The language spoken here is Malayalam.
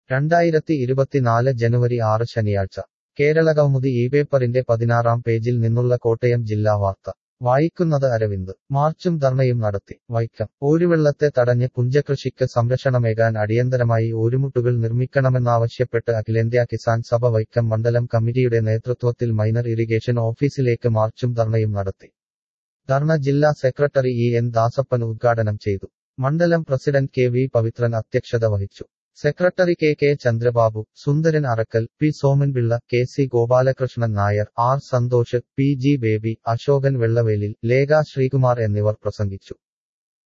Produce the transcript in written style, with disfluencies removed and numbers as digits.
2024 ജനുവരി 6 ശനിയാഴ്ച കേരളകൗമുദി ഈ പേപ്പറിന്റെ 16-ാം പേജിൽ നിന്നുള്ള കോട്ടയം ജില്ലാ വാർത്ത വായിക്കുന്നത് അരവിന്ദ് മാർച്ചും ധർണയും നടത്തി വൈക്കം ഓരുവെള്ളത്തെ തടഞ്ഞ് പുഞ്ചകൃഷിക്ക് സംരക്ഷണമേകാൻ അടിയന്തരമായി ഓരുമുട്ടുകൾ നിർമ്മിക്കണമെന്നാവശ്യപ്പെട്ട് അഖിലേന്ത്യാ കിസാൻ സഭ വൈക്കം മണ്ഡലം കമ്മിറ്റിയുടെ നേതൃത്വത്തിൽ മൈനർ ഇറിഗേഷൻ ഓഫീസിലേക്ക് മാർച്ചും ധർണയും നടത്തി. ധർണ ജില്ലാ സെക്രട്ടറി എൻ ദാസപ്പൻ ഉദ്ഘാടനം ചെയ്തു. മണ്ഡലം പ്രസിഡന്റ് കെ പവിത്രൻ അധ്യക്ഷത വഹിച്ചു. Secretary K Chandrababu, Sundaran Arakkal, P Somanpillai, C Gopalakrishnan Nair, R Santhosh, G Baby, Ashokan Vellavelil, Lekha Sreekumar എന്നിവർ പ്രസംഗിച്ചു.